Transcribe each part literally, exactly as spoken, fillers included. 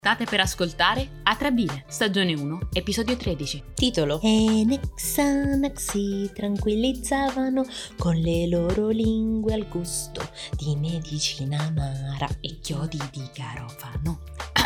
State per ascoltare Atrabile, stagione uno, episodio tredici. Titolo: E Nexanax si tranquillizzavano con le loro lingue al gusto di medicina amara e chiodi di garofano.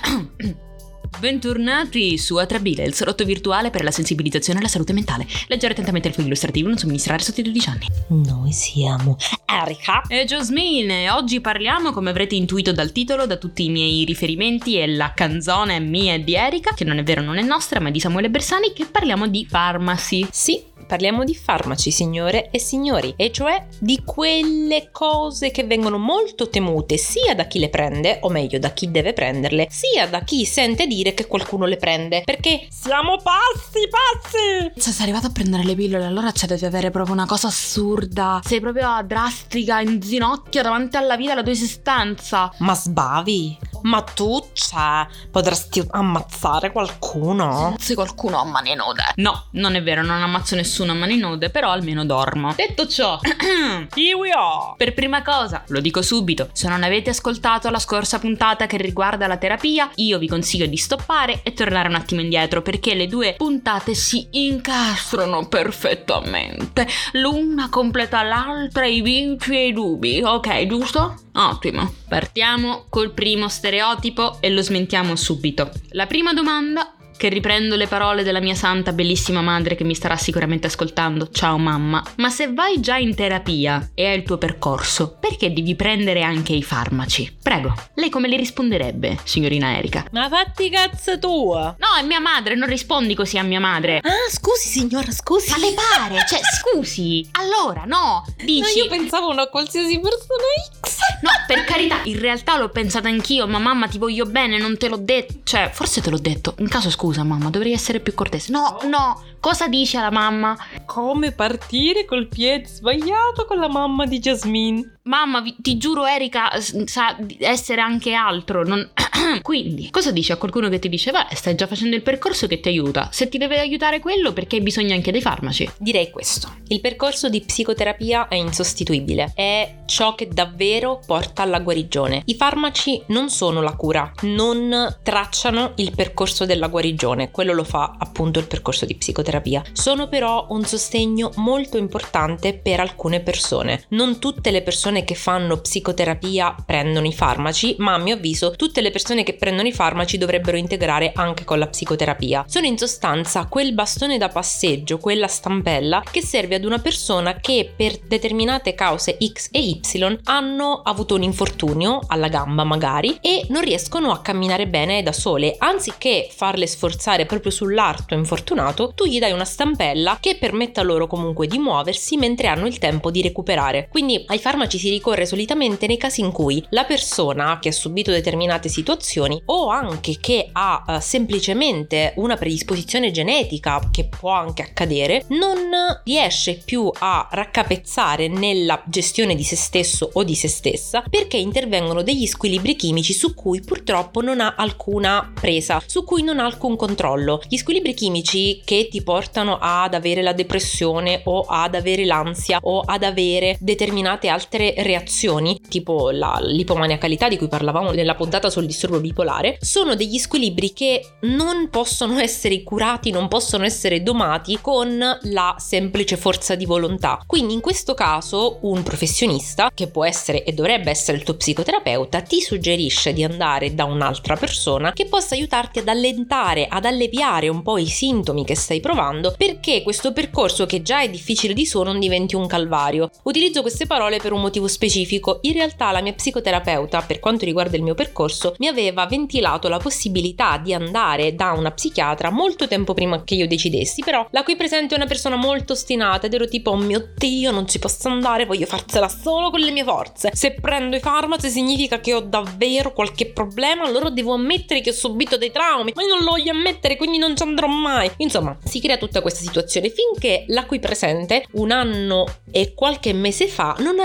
Bentornati su Atrabile, il salotto virtuale per la sensibilizzazione alla salute mentale. Leggere attentamente il film illustrativo, non somministrare sotto i dodici anni. Noi siamo Erika e Jasmine e oggi parliamo, come avrete intuito dal titolo, da tutti i miei riferimenti e la canzone mia e di Erika, che non è vero, non è nostra, ma è di Samuele Bersani, che parliamo di farmaci. Sì, parliamo di farmaci, signore e signori, e cioè di quelle cose che vengono molto temute sia da chi le prende, o meglio da chi deve prenderle, sia da chi sente dire che qualcuno le prende, perché siamo pazzi, pazzi! Se sei arrivato a prendere le pillole, allora cioè devi avere proprio una cosa assurda. Sei proprio drastica, in ginocchio davanti alla vita, alla tua esistenza. Ma sbavi? Ma tu, cioè, potresti ammazzare qualcuno? Se qualcuno ha mani nude. No, non è vero, non ammazzo nessuno a mani nude, però almeno dormo. Detto ciò, here we are. Per prima cosa, lo dico subito, se non avete ascoltato la scorsa puntata che riguarda la terapia, io vi consiglio di stoppare e tornare un attimo indietro, perché le due puntate si incastrano perfettamente. L'una completa l'altra, i vinci e i dubbi, ok, giusto? Ottimo. Partiamo col primo stereotipo e lo smentiamo subito. La prima domanda, che riprendo le parole della mia santa bellissima madre che mi starà sicuramente ascoltando. Ciao mamma. Ma se vai già in terapia e hai il tuo percorso, perché devi prendere anche i farmaci? Prego, lei come le risponderebbe, signorina Erika? Ma fatti cazzo tua! No, è mia madre, non rispondi così a mia madre. Ah, scusi signora, scusi. Ma le pare? Cioè, scusi. Allora, no, dici... No, io pensavo una qualsiasi persona X. No, per carità, in realtà l'ho pensata anch'io, ma mamma ti voglio bene, non te l'ho detto. Cioè, forse te l'ho detto. In caso scusa mamma, dovrei essere più cortese. No, no, cosa dice la mamma? Come partire col piede sbagliato con la mamma di Jasmine. Mamma, vi, ti giuro Erika sa essere anche altro, non... Quindi, cosa dici a qualcuno che ti dice beh, stai già facendo il percorso che ti aiuta? Se ti deve aiutare quello, perché hai bisogno anche dei farmaci? Direi questo: il percorso di psicoterapia è insostituibile, è ciò che davvero porta alla guarigione. I farmaci non sono la cura, non tracciano il percorso della guarigione, quello lo fa appunto il percorso di psicoterapia. Sono però un sostegno molto importante per alcune persone. Non tutte le persone che fanno psicoterapia prendono i farmaci, ma a mio avviso tutte le persone che prendono i farmaci dovrebbero integrare anche con la psicoterapia. Sono in sostanza quel bastone da passeggio, quella stampella che serve ad una persona che per determinate cause X e Y hanno avuto un infortunio alla gamba magari e non riescono a camminare bene da sole. Anziché farle sforzare proprio sull'arto infortunato, tu gli dai una stampella che permetta loro comunque di muoversi mentre hanno il tempo di recuperare. Quindi ai farmaci si ricorre solitamente nei casi in cui la persona che ha subito determinate situazioni o anche che ha uh, semplicemente una predisposizione genetica, che può anche accadere, non riesce più a raccapezzare nella gestione di se stesso o di se stessa, perché intervengono degli squilibri chimici su cui purtroppo non ha alcuna presa, su cui non ha alcun controllo. Gli squilibri chimici che ti portano ad avere la depressione o ad avere l'ansia o ad avere determinate altre reazioni, tipo la, l'ipomaniacalità di cui parlavamo nella puntata sul disturbo bipolare, sono degli squilibri che non possono essere curati, non possono essere domati con la semplice forza di volontà. Quindi in questo caso un professionista, che può essere e dovrebbe essere il tuo psicoterapeuta, ti suggerisce di andare da un'altra persona che possa aiutarti ad allentare, ad alleviare un po' i sintomi che stai provando, perché questo percorso, che già è difficile di suo, non diventi un calvario. Utilizzo queste parole per un motivo specifico. In realtà la mia psicoterapeuta, per quanto riguarda il mio percorso, mi aveva ventilato la possibilità di andare da una psichiatra molto tempo prima che io decidessi, però la qui presente è una persona molto ostinata ed ero tipo oh mio Dio, non ci posso andare, voglio farsela solo con le mie forze. Se prendo i farmaci significa che ho davvero qualche problema, allora devo ammettere che ho subito dei traumi, ma io non lo voglio ammettere, quindi non ci andrò mai. Insomma, si crea tutta questa situazione finché la qui presente un anno e qualche mese fa non arriva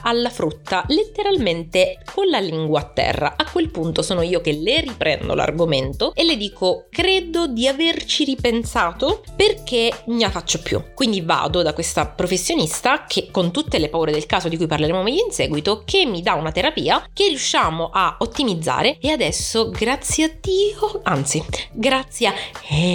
alla frutta letteralmente con la lingua a terra. A quel punto sono io che le riprendo l'argomento e le dico: credo di averci ripensato perché non la faccio più. Quindi vado da questa professionista che, con tutte le paure del caso di cui parleremo meglio in seguito, che mi dà una terapia che riusciamo a ottimizzare, e adesso grazie a Dio, anzi grazie a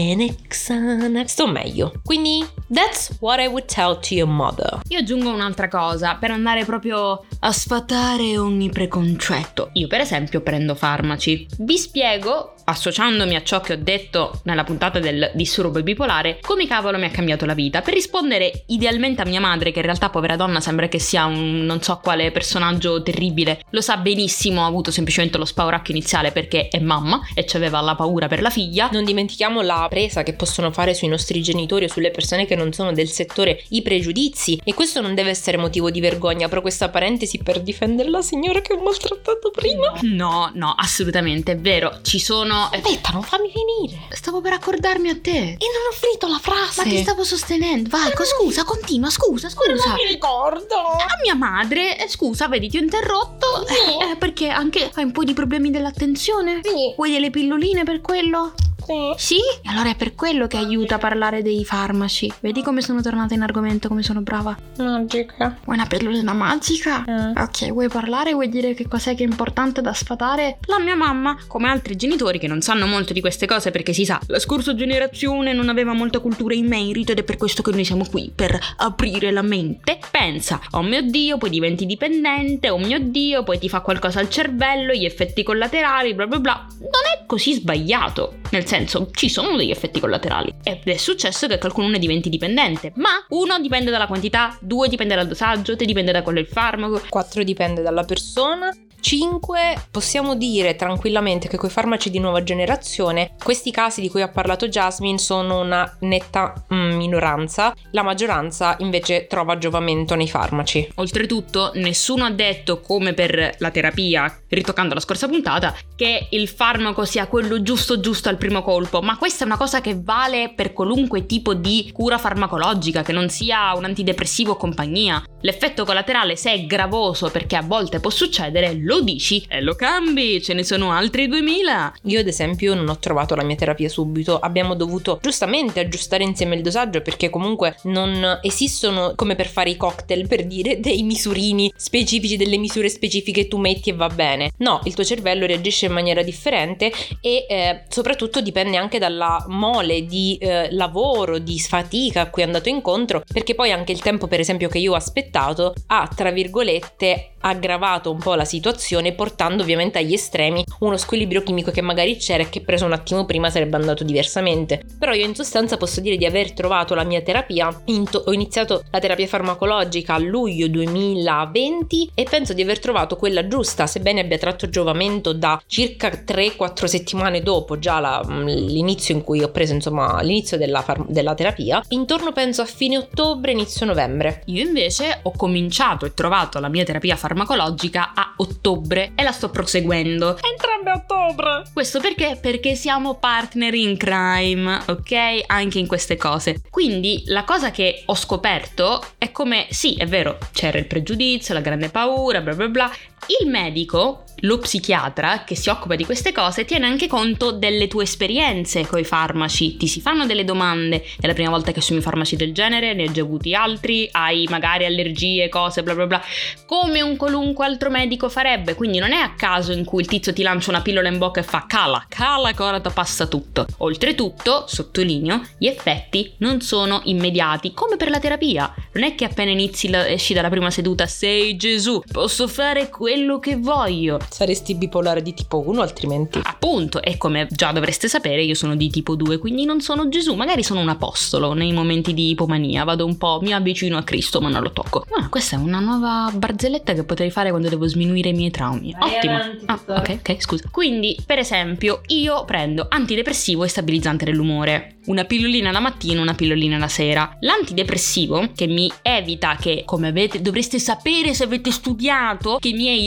Enexana, sto meglio. Quindi that's what I would tell to your mother. Io aggiungo un'altra cosa per andare proprio a sfatare ogni preconcetto. Io per esempio prendo farmaci. Vi spiego, associandomi a ciò che ho detto nella puntata del disturbo bipolare, come cavolo mi ha cambiato la vita, per rispondere idealmente a mia madre, che in realtà, povera donna, sembra che sia un non so quale personaggio terribile. Lo sa benissimo, ha avuto semplicemente lo spauracchio iniziale perché è mamma e c'aveva la paura per la figlia. Non dimentichiamo la presa che possono fare sui nostri genitori o sulle persone che non sono del settore i pregiudizi, e questo non deve essere motivo di vergogna. Però questa parentesi per difendere la signora che ho maltrattato prima. No, no, assolutamente, è vero, ci sono... Aspetta, non fammi finire. Stavo per accordarmi a te. E non ho finito la frase. Ma ti stavo sostenendo. Vai, co- scusa, continua, scusa, scusa. Non mi ricordo. A mia madre, eh, scusa, vedi, ti ho interrotto. Sì. Eh, perché anche hai un po' di problemi dell'attenzione? Sì. Vuoi delle pilloline per quello? Sì. Sì? E allora è per quello che aiuta a parlare dei farmaci. Vedi come sono tornata in argomento, come sono brava. Magica. Vuoi una pillolina magica? Mm. Ok, vuoi parlare? Vuoi dire che cos'è che è importante da sfatare? La mia mamma, come altri genitori che non sanno molto di queste cose, perché si sa, la scorsa generazione non aveva molta cultura in merito ed è per questo che noi siamo qui, per aprire la mente, pensa: oh mio Dio, poi diventi dipendente, oh mio Dio, poi ti fa qualcosa al cervello, gli effetti collaterali, bla bla bla. Non è così sbagliato, nel senso, ci sono degli effetti collaterali ed è successo che qualcuno ne diventi dipendente, ma uno dipende dalla quantità, due dipende dal dosaggio, tre dipende da quello il farmaco, quattro dipende dalla persona, cinque possiamo dire tranquillamente che coi farmaci di nuova generazione questi casi di cui ha parlato Jasmine sono una netta mm, minoranza. La maggioranza invece trova giovamento nei farmaci. Oltretutto nessuno ha detto, come per la terapia, ritoccando la scorsa puntata, che il farmaco sia quello giusto giusto al primo colpo, ma questa è una cosa che vale per qualunque tipo di cura farmacologica, che non sia un antidepressivo o compagnia. L'effetto collaterale, se è gravoso, perché a volte può succedere, lo dici e lo cambi, ce ne sono altri duemila. Io ad esempio non ho trovato la mia terapia subito, abbiamo dovuto giustamente aggiustare insieme il dosaggio, perché comunque non esistono, come per fare i cocktail, per dire, dei misurini specifici, delle misure specifiche tu metti e va bene. No, il tuo cervello reagisce in maniera differente e eh, soprattutto dipende anche dalla mole di eh, lavoro, di fatica a cui è andato incontro, perché poi anche il tempo per esempio che io ho aspettato ha, tra virgolette, aggravato un po' la situazione, portando ovviamente agli estremi uno squilibrio chimico che magari c'era e che preso un attimo prima sarebbe andato diversamente. Però io in sostanza posso dire di aver trovato la mia terapia. Into- ho iniziato la terapia farmacologica a luglio duemilaventi e penso di aver trovato quella giusta, sebbene abbia tratto giovamento da circa tre quattro settimane dopo già la, l'inizio in cui ho preso insomma l'inizio della, far- della terapia, intorno penso a fine ottobre, inizio novembre. Io invece ho cominciato e trovato la mia terapia farmacologica a ottobre e la sto proseguendo. Entrambe a ottobre. Questo perché? Perché siamo partner in crime, ok? Anche in queste cose. Quindi la cosa che ho scoperto è come, sì, è vero, c'era il pregiudizio, la grande paura, bla bla bla. Il medico, lo psichiatra che si occupa di queste cose, tiene anche conto delle tue esperienze coi farmaci. Ti si fanno delle domande: è la prima volta che assumi farmaci del genere? Ne hai già avuti altri? Hai magari allergie, cose, bla bla bla, come un qualunque altro medico farebbe. Quindi non è a caso in cui il tizio ti lancia una pillola in bocca e fa cala, cala che ora ti passa tutto. Oltretutto, sottolineo, gli effetti non sono immediati, come per la terapia. Non è che appena inizi la, esci dalla prima seduta sei Gesù, posso fare quello che voglio. Saresti bipolare di tipo uno altrimenti. Appunto, e come già dovreste sapere io sono di tipo due, quindi non sono Gesù, magari sono un apostolo nei momenti di ipomania, vado un po', mi avvicino a Cristo ma non lo tocco. Ah, questa è una nuova barzelletta che potrei fare quando devo sminuire i miei traumi. Vai Ottimo. avanti, Ah, ok, ok, scusa. Quindi, per esempio, io prendo antidepressivo e stabilizzante dell'umore. Una pillolina la mattina, una pillolina la sera. L'antidepressivo, che mi evita che, come avete, dovreste sapere se avete studiato, che i miei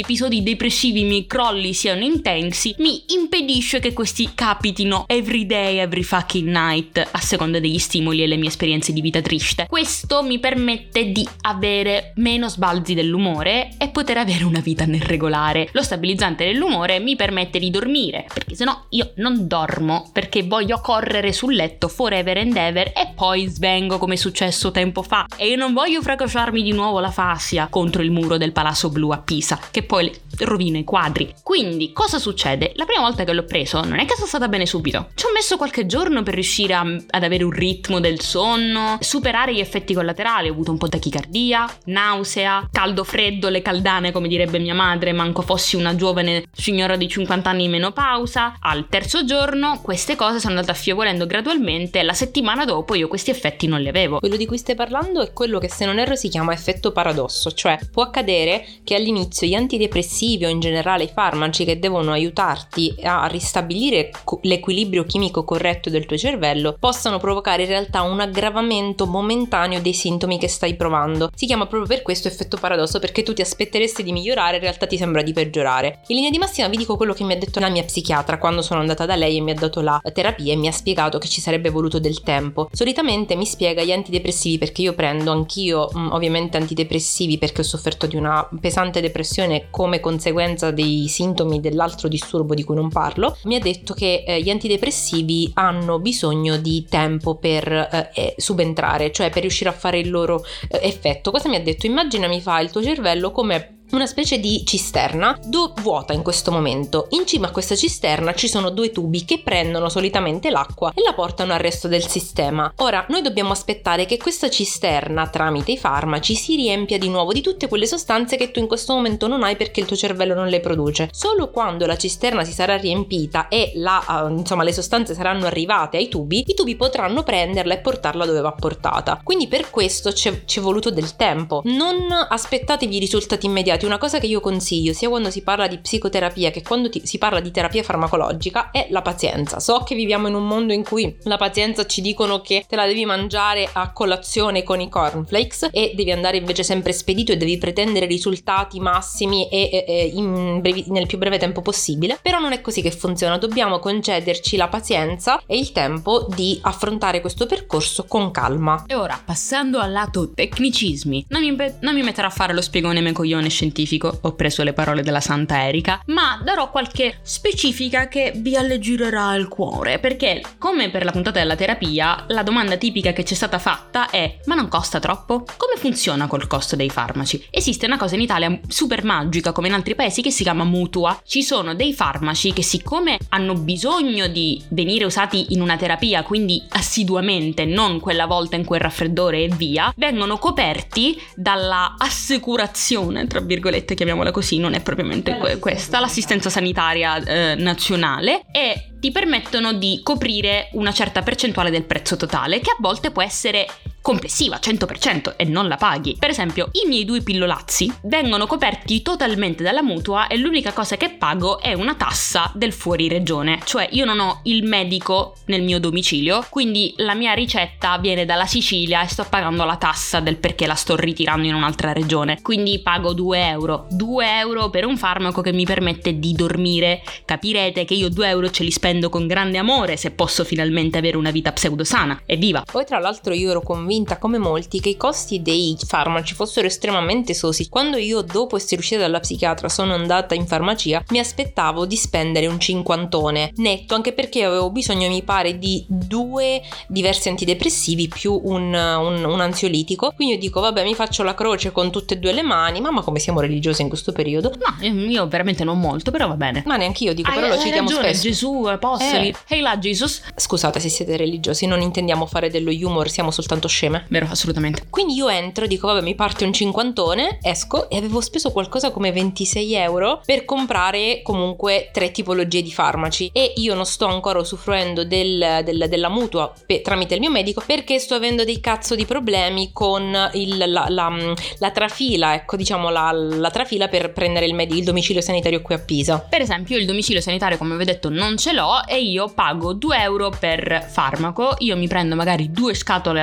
episodi depressivi, i miei crolli siano intensi, mi impedisce che questi capitino every day, every fucking night, a seconda degli stimoli e le mie esperienze di vita triste. Questo mi permette di avere meno sbalzi dell'umore e poter avere una vita nel regolare. Lo stabilizzante dell'umore mi permette di dormire, perché sennò io non dormo, perché voglio correre sul letto forever and ever e poi svengo come è successo tempo fa, e io non voglio fracasciarmi di nuovo la fascia contro il muro del Palazzo Blu a Pisa, che poi rovina i quadri. Quindi cosa succede? La prima volta che l'ho preso non è che sono stata bene subito, ci ho messo qualche giorno per riuscire a, ad avere un ritmo del sonno, superare gli effetti collaterali. Ho avuto un po' di tachicardia, nausea, caldo freddo, le caldane come direbbe mia madre, manco fossi una giovane signora di cinquanta anni in menopausa. Al terzo giorno queste cose sono andate affievolendo gradualmente, la settimana dopo io questi effetti non li avevo. Quello di cui stai parlando è quello che, se non erro, si chiama effetto paradosso, cioè può accadere che all'inizio gli antidepressivi o in generale i farmaci che devono aiutarti a ristabilire l'equilibrio chimico corretto del tuo cervello possano provocare in realtà un aggravamento momentaneo dei sintomi che stai provando. Si chiama proprio per questo effetto paradosso, perché tu ti aspetteresti di migliorare, in realtà ti sembra di peggiorare. In linea di massima vi dico quello che mi ha detto la mia psichiatra quando sono andata da lei e mi ha dato la terapia e mi ha spiegato che ci sarebbe voluto del tempo. Solitamente mi spiega gli antidepressivi, perché io prendo anch'io mh, ovviamente antidepressivi perché ho sofferto di una pesante depressione come conseguenza dei sintomi dell'altro disturbo di cui non parlo. Mi ha detto che eh, gli antidepressivi hanno bisogno di tempo per eh, subentrare, cioè per riuscire a fare il loro eh, effetto. Cosa mi ha detto? Immagina, mi fa, il tuo cervello come una specie di cisterna do- vuota in questo momento. In cima a questa cisterna ci sono due tubi che prendono solitamente l'acqua e la portano al resto del sistema. Ora noi dobbiamo aspettare che questa cisterna, tramite i farmaci, si riempia di nuovo di tutte quelle sostanze che tu in questo momento non hai perché il tuo cervello non le produce. Solo quando la cisterna si sarà riempita e la, uh, insomma, le sostanze saranno arrivate ai tubi, i tubi potranno prenderla e portarla dove va portata. Quindi per questo c'è, c'è voluto del tempo. Non aspettatevi risultati immediati. Una cosa che io consiglio, sia quando si parla di psicoterapia che quando ti, si parla di terapia farmacologica, è la pazienza. So che viviamo in un mondo in cui la pazienza ci dicono che te la devi mangiare a colazione con i cornflakes e devi andare invece sempre spedito e devi pretendere risultati massimi e, e, e in brevi, nel più breve tempo possibile, però non è così che funziona. Dobbiamo concederci la pazienza e il tempo di affrontare questo percorso con calma. E ora, passando al lato tecnicismi, non mi, non mi metterò a fare lo spiegone me coglione scientifico, ho preso le parole della Santa Erika, ma darò qualche specifica che vi alleggererà il cuore, perché come per la puntata della terapia, la domanda tipica che ci è stata fatta è: ma non costa troppo? Come funziona col costo dei farmaci? Esiste una cosa in Italia super magica, come in altri paesi, che si chiama mutua. Ci sono dei farmaci che, siccome hanno bisogno di venire usati in una terapia, quindi assiduamente, non quella volta in quel raffreddore e via, vengono coperti dalla assicurazione, tra virgolette, chiamiamola così, non è propriamente que- questa, l'assistenza sanitaria eh, nazionale, e ti permettono di coprire una certa percentuale del prezzo totale, che a volte può essere complessiva, cento per cento, e non la paghi. Per esempio, i miei due pillolazzi vengono coperti totalmente dalla mutua e l'unica cosa che pago è una tassa del fuori regione, cioè io non ho il medico nel mio domicilio, quindi la mia ricetta viene dalla Sicilia e sto pagando la tassa del perché la sto ritirando in un'altra regione, quindi pago due euro. due euro per un farmaco che mi permette di dormire. Capirete che io due euro ce li spendo con grande amore se posso finalmente avere una vita pseudosana. Evviva! Poi tra l'altro io ero convinta, come molti, che i costi dei farmaci fossero estremamente esosi. Quando io, dopo essere uscita dalla psichiatra, sono andata in farmacia, mi aspettavo di spendere un cinquantone netto, anche perché avevo bisogno, mi pare, di due diversi antidepressivi più un, un, un ansiolitico. Quindi io dico, vabbè, mi faccio la croce con tutte e due le mani. Mamma, come siamo religiose in questo periodo. No, io veramente non molto, però va bene. Ma neanche io dico, hai, però lo citiamo ragione, spesso. Gesù, apostoli, eh. Hey là Jesus. Scusate se siete religiosi, non intendiamo fare dello humor, siamo soltanto sceme. Vero, assolutamente. Quindi io entro, dico vabbè, mi parte un cinquantone, esco e avevo speso qualcosa come ventisei euro per comprare comunque tre tipologie di farmaci, e io non sto ancora usufruendo del, del, della mutua pe, tramite il mio medico, perché sto avendo dei cazzo di problemi con il, la, la, la trafila, ecco, diciamo la, la trafila per prendere il, med- il domicilio sanitario qui a Pisa. Per esempio, il domicilio sanitario, come vi ho detto, non ce l'ho e io pago due euro per farmaco. Io mi prendo magari due scatole alla volta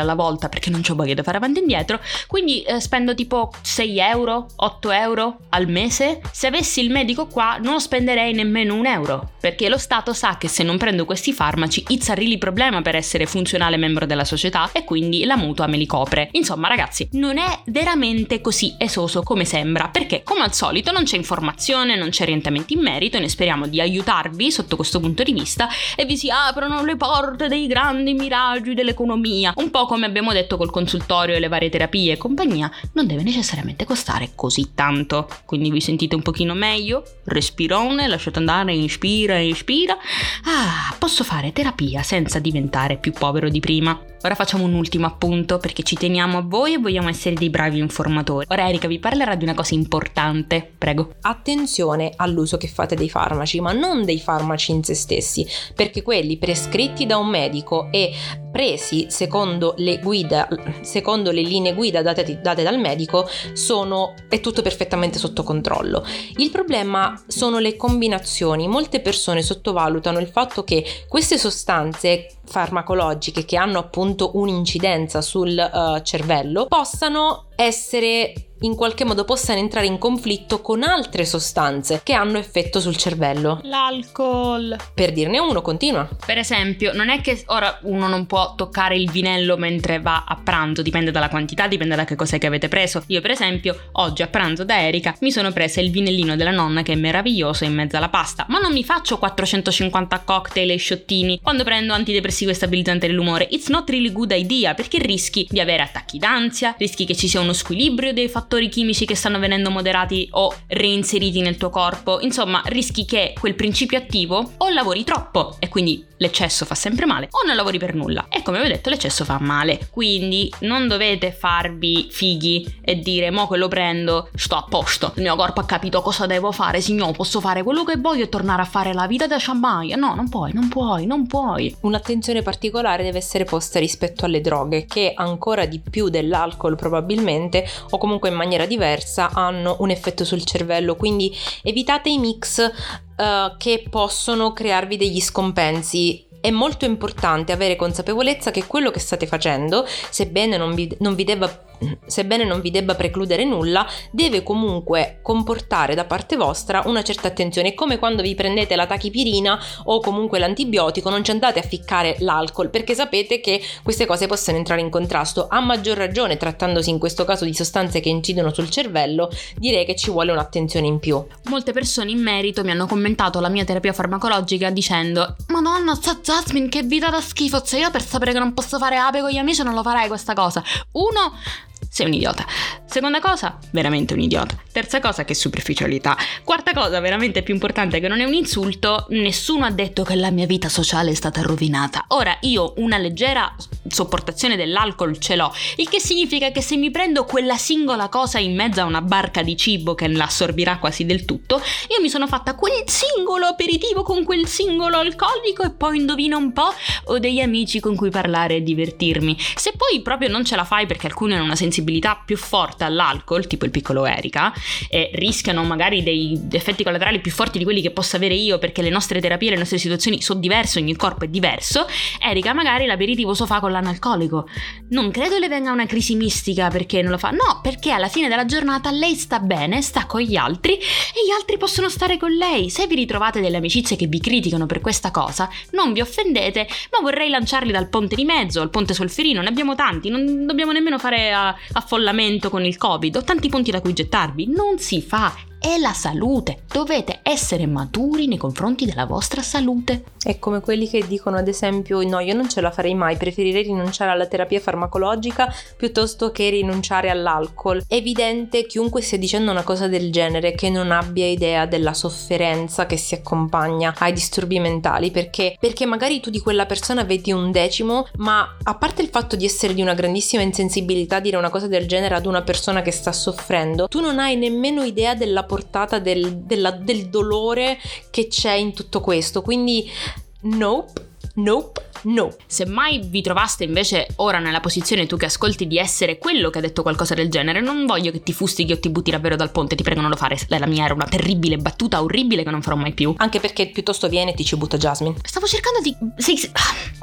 casa perché non c'ho voglia di fare avanti e indietro, quindi eh, spendo tipo sei euro, otto euro al mese. Se avessi il medico qua non spenderei nemmeno un euro, perché lo Stato sa che se non prendo questi farmaci it's a really problema per essere funzionale membro della società, e quindi la mutua me li copre. Insomma ragazzi, non è veramente così esoso come sembra, perché come al solito non c'è informazione, non c'è orientamento in merito, e noi speriamo di aiutarvi sotto questo punto di vista e vi si aprono le porte dei grandi miraggi dell'economia. Un po' come abbiamo detto col consultorio e le varie terapie e compagnia, non deve necessariamente costare così tanto. Quindi vi sentite un pochino meglio? Respirone, lasciate andare, inspira, inspira. Ah, posso fare terapia senza diventare più povero di prima. Ora facciamo un ultimo appunto, perché ci teniamo a voi e vogliamo essere dei bravi informatori. Ora Erika vi parlerà di una cosa importante, prego. Attenzione all'uso che fate dei farmaci, ma non dei farmaci in se stessi, perché quelli prescritti da un medico e presi secondo le guida, secondo le linee guida date, date dal medico, sono è tutto perfettamente sotto controllo. Il problema sono le combinazioni. Molte persone sottovalutano il fatto che queste sostanze farmacologiche, che hanno appunto un'incidenza sul uh, cervello, possano essere in qualche modo possano entrare in conflitto con altre sostanze che hanno effetto sul cervello. L'alcol. Per dirne uno, continua. Per esempio, non è che ora uno non può toccare il vinello mentre va a pranzo, dipende dalla quantità, dipende da che cos'è che avete preso. Io per esempio, oggi a pranzo da Erika mi sono presa il vinellino della nonna, che è meraviglioso, in mezzo alla pasta, ma non mi faccio quattrocentocinquanta cocktail e sciottini quando prendo antidepressivo e stabilizzante dell'umore. It's not really good idea, perché rischi di avere attacchi d'ansia, rischi che ci sia uno squilibrio dei fattori chimici che stanno venendo moderati o reinseriti nel tuo corpo. Insomma, rischi che quel principio attivo o lavori troppo e quindi l'eccesso fa sempre male, o non lavori per nulla e come vi ho detto l'eccesso fa male. Quindi non dovete farvi fighi e dire mo che lo prendo, sto a posto, il mio corpo ha capito cosa devo fare, signor, posso fare quello che voglio e tornare a fare la vita da sciambaia. No, non puoi, non puoi, non puoi. Un'attenzione particolare deve essere posta rispetto alle droghe, che ancora di più dell'alcol probabilmente, o comunque in maniera diversa, hanno un effetto sul cervello, quindi evitate i mix uh, che possono crearvi degli scompensi. È molto importante avere consapevolezza che quello che state facendo, sebbene non vi, non vi debba sebbene non vi debba precludere nulla, deve comunque comportare da parte vostra una certa attenzione. È come quando vi prendete la tachipirina o comunque l'antibiotico, non ci andate a ficcare l'alcol, perché sapete che queste cose possono entrare in contrasto. A maggior ragione, trattandosi in questo caso di sostanze che incidono sul cervello, direi che ci vuole un'attenzione in più. Molte persone in merito mi hanno commentato la mia terapia farmacologica dicendo: Madonna, sta Jasmine, che vita da schifo, se io per sapere che non posso fare ape con gli amici non lo farei questa cosa. Uno, sei un idiota. Seconda cosa, veramente un idiota. Terza cosa, che superficialità. Quarta cosa, veramente più importante, che non è un insulto, nessuno ha detto che la mia vita sociale è stata rovinata. Ora, io una leggera sopportazione dell'alcol ce l'ho, il che significa che se mi prendo quella singola cosa in mezzo a una barca di cibo che l'assorbirà quasi del tutto, io mi sono fatta quel singolo aperitivo con quel singolo alcolico e poi indovina un po', ho degli amici con cui parlare e divertirmi. Se poi proprio non ce la fai perché alcuni hanno una sensibilità più forte all'alcol, tipo il piccolo Erika, e rischiano magari dei effetti collaterali più forti di quelli che posso avere io, perché le nostre terapie, le nostre situazioni sono diverse, ogni corpo è diverso, Erika magari l'aperitivo lo fa con l'analcolico. Non credo le venga una crisi mistica perché non lo fa, no, perché alla fine della giornata lei sta bene, sta con gli altri e gli altri possono stare con lei. Se vi ritrovate delle amicizie che vi criticano per questa cosa, non vi offendete, ma vorrei lanciarli dal ponte di mezzo, al ponte Solferino, ne abbiamo tanti, non dobbiamo nemmeno fare uh, affollamento con il Covid, ho tanti punti da cui gettarvi, non si fa. È la salute, dovete essere maturi nei confronti della vostra salute. È come quelli che dicono ad esempio: no, io non ce la farei mai, preferirei rinunciare alla terapia farmacologica piuttosto che rinunciare all'alcol. È evidente, chiunque stia dicendo una cosa del genere, che non abbia idea della sofferenza che si accompagna ai disturbi mentali, perché perché magari tu di quella persona vedi un decimo, ma a parte il fatto di essere di una grandissima insensibilità dire una cosa del genere ad una persona che sta soffrendo, tu non hai nemmeno idea della portata del, della, del dolore che c'è in tutto questo. Quindi nope, nope, no. Se mai vi trovaste invece ora nella posizione, tu che ascolti, di essere quello che ha detto qualcosa del genere, non voglio che ti fustichi o ti butti davvero dal ponte, ti prego non lo fare. La mia era una terribile battuta orribile che non farò mai più. Anche perché piuttosto viene e ti ci butta Jasmine. Stavo cercando di... Sì, sì.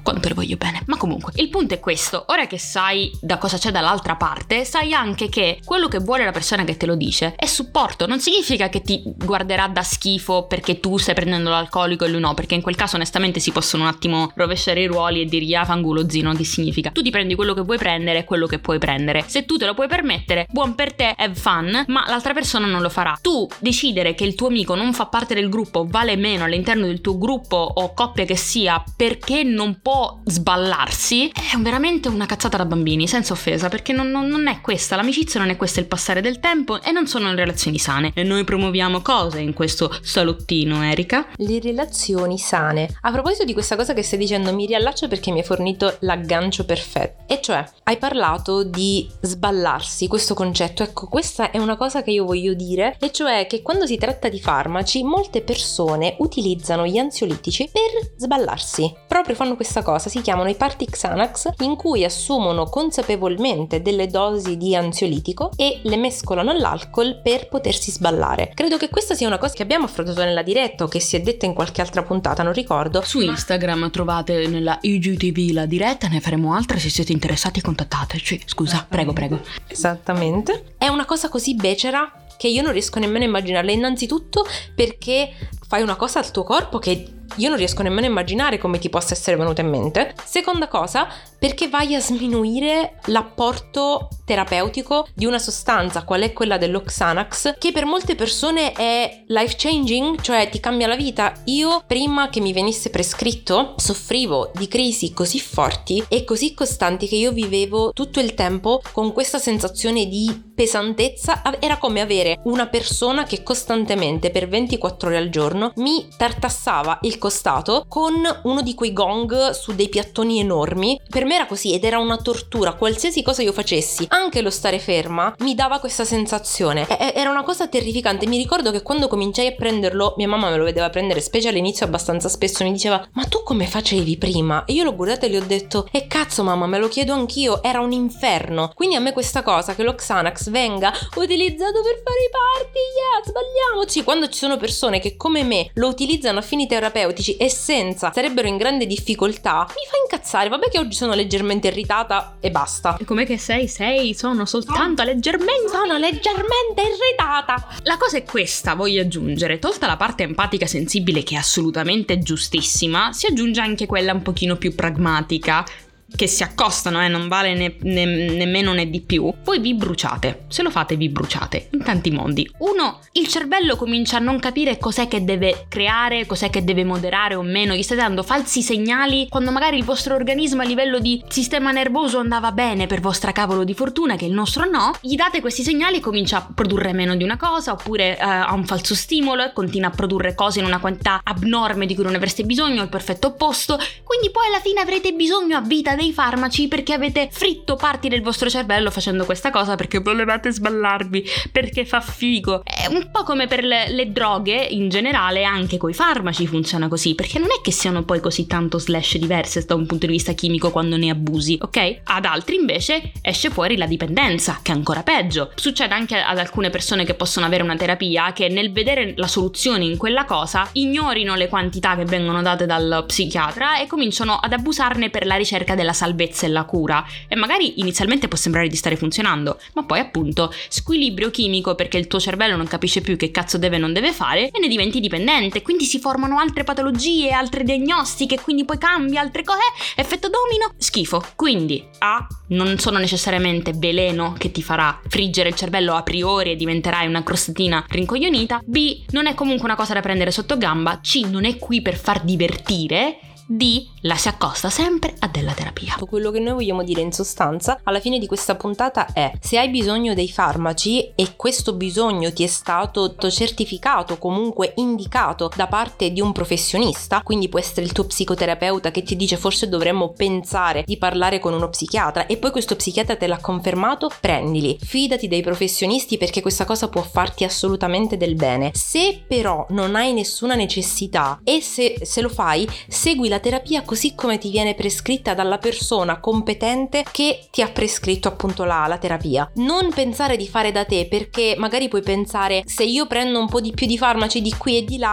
quanto le voglio bene. Ma comunque, il punto è questo: ora che sai da cosa c'è dall'altra parte, sai anche che quello che vuole la persona che te lo dice è supporto. Non significa che ti guarderà da schifo perché tu stai prendendo l'alcolico e lui no, perché in quel caso onestamente si possono un attimo rovesciare i ruoli e dire ah fangulo zino, che significa? Tu ti prendi quello che vuoi prendere e quello che puoi prendere. Se tu te lo puoi permettere, buon per te, have fun, ma l'altra persona non lo farà. Tu decidere che il tuo amico non fa parte del gruppo, vale meno all'interno del tuo gruppo o coppia che sia, perché non può sballarsi, è veramente una cazzata da bambini, senza offesa, perché non, non, non è questa l'amicizia, non è questo il passare del tempo e non sono relazioni sane. E noi promuoviamo cose in questo salottino, Erika? Le relazioni sane. A proposito di questa cosa che stai dicendo, mi riallaccio perché mi hai fornito l'aggancio perfetto, e cioè hai parlato di sballarsi, questo concetto. Ecco, questa è una cosa che io voglio dire, e cioè che quando si tratta di farmaci molte persone utilizzano gli ansiolitici per sballarsi. Proprio fanno questa cosa, si chiamano i party Xanax, in cui assumono consapevolmente delle dosi di ansiolitico e le mescolano all'alcol per potersi sballare. Credo che questa sia una cosa che abbiamo affrontato nella diretta o che si è detta in qualche altra puntata, non ricordo. Su Instagram trovate nella I G T V la diretta, ne faremo altre, se siete interessati contattateci. Scusa, prego prego. Esattamente. È una cosa così becera che io non riesco nemmeno a immaginarla, innanzitutto perché fai una cosa al tuo corpo che io non riesco nemmeno a immaginare come ti possa essere venuta in mente. Seconda cosa, perché vai a sminuire l'apporto terapeutico di una sostanza qual è quella dello Xanax, che per molte persone è life changing, cioè ti cambia la vita. Io prima che mi venisse prescritto soffrivo di crisi così forti e così costanti che io vivevo tutto il tempo con questa sensazione di pesantezza. Era come avere una persona che costantemente per ventiquattro ore al giorno mi tartassava il costato con uno di quei gong su dei piattoni enormi. Per me era così ed era una tortura. Qualsiasi cosa io facessi, anche lo stare ferma, mi dava questa sensazione. E- era una cosa terrificante. Mi ricordo che quando cominciai a prenderlo, mia mamma me lo vedeva prendere, specie all'inizio abbastanza spesso, mi diceva ma tu come facevi prima? E io l'ho guardato e gli ho detto e cazzo mamma, me lo chiedo anch'io, era un inferno. Quindi a me questa cosa che lo Xanax venga utilizzato per fare i party, yeah, sbagliamoci, quando ci sono persone che come me lo utilizzano a fini terapeutici e senza sarebbero in grande difficoltà, mi fa incazzare. Vabbè che oggi sono leggermente irritata e basta. E com'è che sei? Sei? Sono soltanto no. leggermente sono leggermente irritata. La cosa è questa, voglio aggiungere, tolta la parte empatica sensibile che è assolutamente giustissima, si aggiunge anche quella un pochino più pragmatica, che si accostano, eh, non vale ne, ne, nemmeno né di più. Voi vi bruciate, se lo fate vi bruciate in tanti modi. Uno, il cervello comincia a non capire cos'è che deve creare, cos'è che deve moderare o meno, gli state dando falsi segnali quando magari il vostro organismo a livello di sistema nervoso andava bene per vostra cavolo di fortuna, che il nostro no. Gli date questi segnali e comincia a produrre meno di una cosa, oppure eh, ha un falso stimolo, continua a produrre cose in una quantità abnorme di cui non avreste bisogno, il perfetto opposto. Quindi poi alla fine avrete bisogno a vita dei farmaci perché avete fritto parti del vostro cervello facendo questa cosa, perché volevate sballarvi, perché fa figo. È un po' come per le, le droghe in generale, anche coi farmaci funziona così, perché non è che siano poi così tanto slash diverse da un punto di vista chimico quando ne abusi, ok? Ad altri invece esce fuori la dipendenza, che è ancora peggio. Succede anche ad alcune persone che possono avere una terapia che nel vedere la soluzione in quella cosa ignorino le quantità che vengono date dal psichiatra e cominciano ad abusarne per la ricerca della salvezza e la cura, e magari inizialmente può sembrare di stare funzionando, ma poi appunto squilibrio chimico perché il tuo cervello non capisce più che cazzo deve e non deve fare e ne diventi dipendente, quindi si formano altre patologie, altre diagnostiche, quindi poi cambia altre cose, effetto domino, schifo. Quindi A, non sono necessariamente veleno che ti farà friggere il cervello a priori e diventerai una crostatina rincoglionita. B, non è comunque una cosa da prendere sotto gamba. C, non è qui per far divertire. D, la si accosta sempre a della terapia. Quello che noi vogliamo dire in sostanza alla fine di questa puntata è: se hai bisogno dei farmaci e questo bisogno ti è stato certificato, comunque indicato da parte di un professionista, quindi può essere il tuo psicoterapeuta che ti dice forse dovremmo pensare di parlare con uno psichiatra, e poi questo psichiatra te l'ha confermato, prendili, fidati dei professionisti perché questa cosa può farti assolutamente del bene. Se però non hai nessuna necessità e se, se lo fai, segui la la terapia così come ti viene prescritta dalla persona competente che ti ha prescritto appunto la, la terapia. Non pensare di fare da te, perché magari puoi pensare: se io prendo un po' di più di farmaci di qui e di là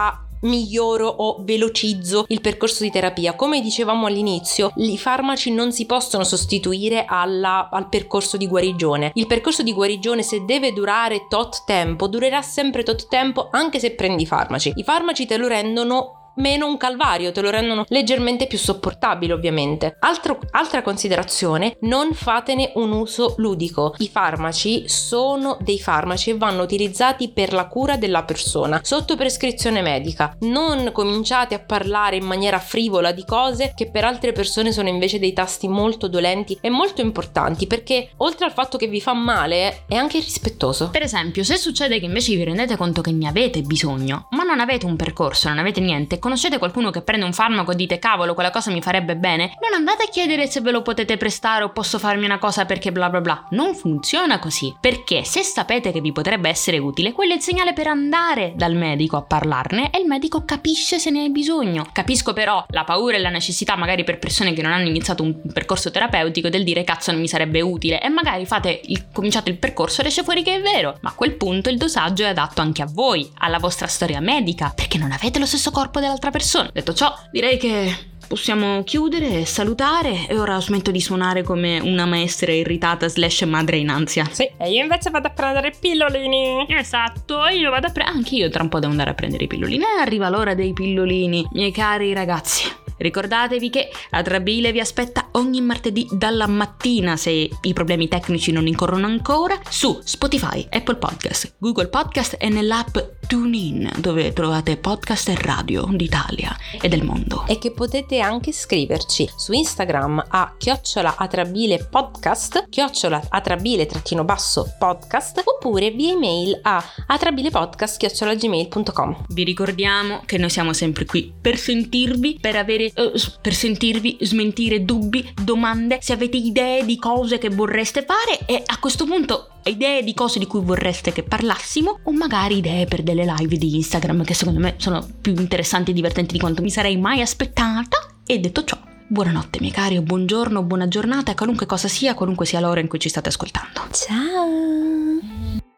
miglioro o velocizzo il percorso di terapia. Come dicevamo all'inizio, i farmaci non si possono sostituire alla, al percorso di guarigione. Il percorso di guarigione, se deve durare tot tempo, durerà sempre tot tempo anche se prendi i farmaci. I farmaci te lo rendono meno un calvario, te lo rendono leggermente più sopportabile, ovviamente. Altro, altra considerazione: non fatene un uso ludico. I farmaci sono dei farmaci e vanno utilizzati per la cura della persona sotto prescrizione medica. Non cominciate a parlare in maniera frivola di cose che per altre persone sono invece dei tasti molto dolenti e molto importanti, perché oltre al fatto che vi fa male è anche irrispettoso. Per esempio, se succede che invece vi rendete conto che ne avete bisogno, ma non avete un percorso, non avete niente, conoscete qualcuno che prende un farmaco e dite cavolo quella cosa mi farebbe bene, non andate a chiedere se ve lo potete prestare o posso farmi una cosa perché bla bla bla. Non funziona così, perché se sapete che vi potrebbe essere utile, quello è il segnale per andare dal medico a parlarne e il medico capisce se ne hai bisogno. Capisco però la paura e la necessità magari per persone che non hanno iniziato un percorso terapeutico del dire cazzo non mi sarebbe utile, e magari fate il, cominciate il percorso e esce fuori che è vero, ma a quel punto il dosaggio è adatto anche a voi, alla vostra storia medica, perché non avete lo stesso corpo della altra persona. Detto ciò, direi che possiamo chiudere e salutare, e ora smetto di suonare come una maestra irritata slash madre in ansia. Sì, e io invece vado a prendere i pillolini. Esatto, io vado a prendere, anch'io tra un po' devo andare a prendere i pillolini. E arriva l'ora dei pillolini, miei cari ragazzi. Ricordatevi che Atrabile vi aspetta ogni martedì dalla mattina, se i problemi tecnici non incorrono ancora, su Spotify, Apple Podcast, Google Podcast e nell'app TuneIn, dove trovate podcast e radio d'Italia e del mondo. E che potete anche scriverci su Instagram a chiocciola Atrabile Podcast, chiocciola Atrabile trattino basso podcast, oppure via email a atrabilepodcast chiocciola gmail punto com. Vi ricordiamo che noi siamo sempre qui per sentirvi, per avere Uh, per sentirvi, smentire dubbi, domande, se avete idee di cose che vorreste fare, e a questo punto idee di cose di cui vorreste che parlassimo, o magari idee per delle live di Instagram che secondo me sono più interessanti e divertenti di quanto mi sarei mai aspettata. E detto ciò, buonanotte miei cari, o buongiorno, buona giornata, qualunque cosa sia, qualunque sia l'ora in cui ci state ascoltando. Ciao!